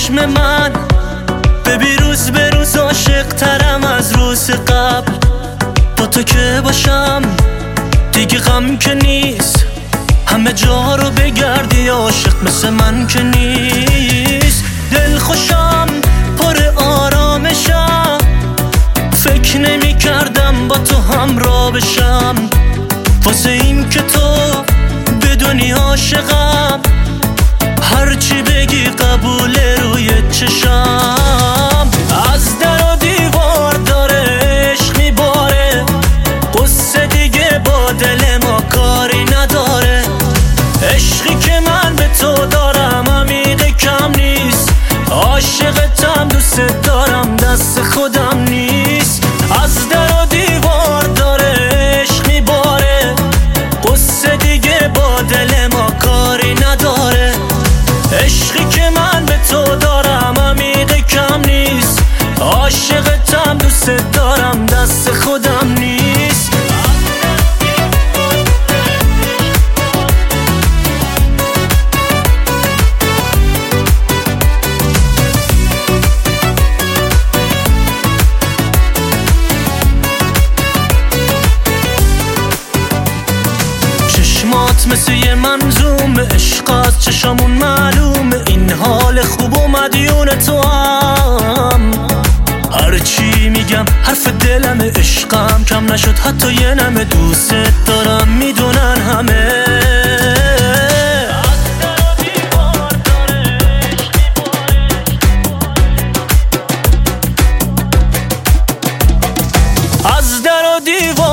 چشم من ببین روز به روز عاشق ترم از روز قبل. با تو که باشم دیگه غم که نیست، همه جا رو بگردی عاشق مثل من که نیست. دل خوشم پر آرامشم، فکر نمی کردم با تو همراه بشم. واسه این که تو بدونی عاشقم، هرچی بگی قبول روی چشم. از در و دیوار داره عشق میباره، قصه دیگه با دل ما کاری نداره. عشقی که من به تو دارم عمیق کم نیست، عاشقتم دوست دارم دست خودم نیست. از در و دیوار داره عشق میباره، قصه دیگه با دل ما کاری نداره. عشقی که من به تو دارم عمیق کم نیست، عاشقتم دوست دارم دست خودم نیست. چشمات مثل یه منظوم عشق از چشامون معلومه، این حال خوب و مدیون تو هم. هرچی میگم حرف دلم، عشقم کم نشد حتی یه نمه. دوست دارم میدونن همه. از در و دیوار